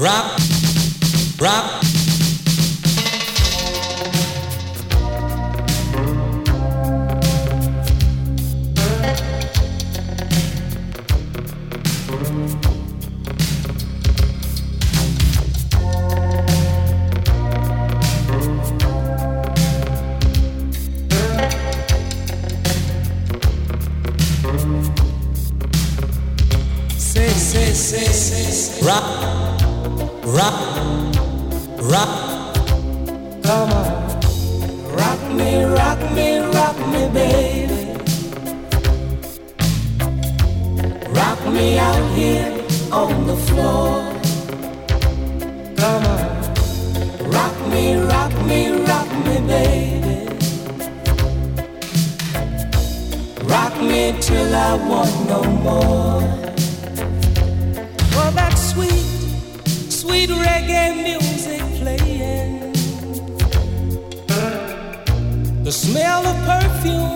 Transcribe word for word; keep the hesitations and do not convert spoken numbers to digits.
rock, rock. Rock, rock, rock. Come on, rock me, rock me, rock me, baby. Rock me out here on the floor. Come on, rock me, rock me, rock me, baby. Rock me till I want no more. Oh, that sweet, sweet reggae music playing. The smell of perfume